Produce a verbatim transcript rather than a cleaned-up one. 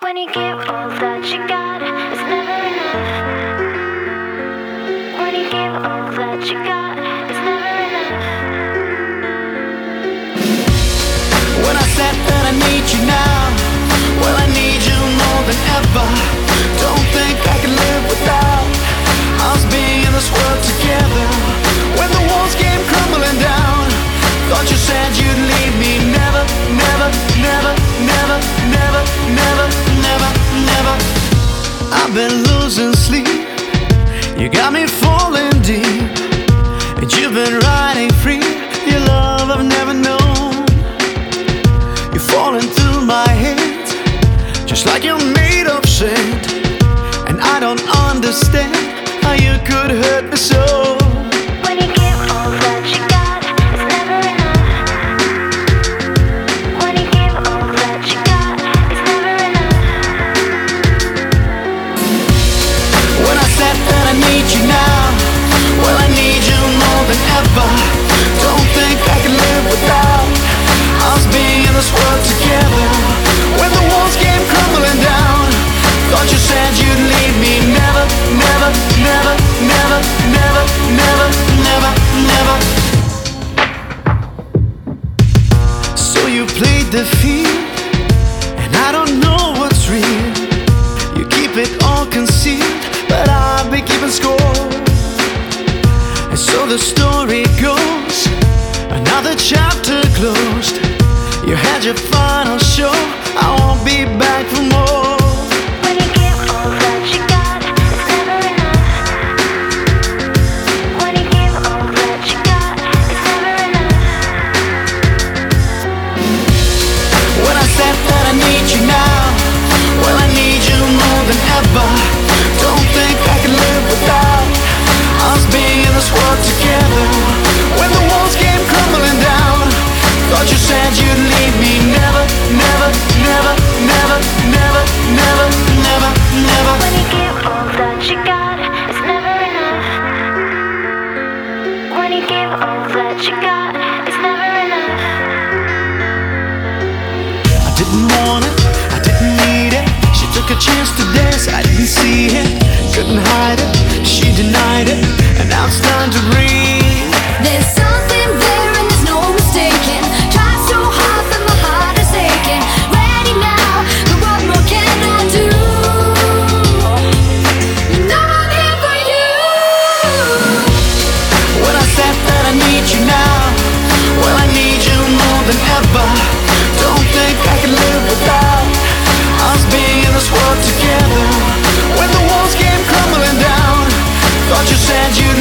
When you give all that you got, it's never enough. When you give all that you got, it's never enough. When I said that I need you now, well, I need you more than ever. Don't think I can live without us being in this world together. When the walls came crumbling down, thought you said you'd leave me. Never, never, never, never, never, never, never, never. I've been losing sleep, you got me falling deep, and you've been riding free, your love I've never known. You're falling through my head, just like you're made of sand, and I don't understand how you could hurt me so. When you give all that you got, it's never enough. When you give all that you got, it's never enough. When I said that I need you now, well, I need you more than ever. Don't think I can live without us being in this world together. When the walls came crumbling down, thought you said you'd leave me. Never, never, never, never, never, never, never, never. So you played the field, and I don't know what's real. You keep it all concealed, but I've been keeping score. And so the story goes, another chapter closed. You had your final show, I won't be back for more. When you give all that you got, it's never enough. When you give all that you got, it's never enough. When I said that I need you now, well, I need you more than ever. Don't think I can live without us being in this world together. When the walls came crumbling down, thought you said you'd leave me. Never, never, never, never, never, never, never, never. When you give all that you got, it's never enough. When you give all that you got, it's never enough. I didn't want it, I didn't need it. She took a chance to dance, I didn't see it. Couldn't hide it, she denied it, and now it's time to breathe. There's something there and there's no mistaking. Try so hard that my heart is aching. Ready now, but what more can I do? You know I'm here for you. When I said that I need you now, well, I need you more than ever. Don't think I can live without us being in this world together. When the walls came crumbling down, thought you said you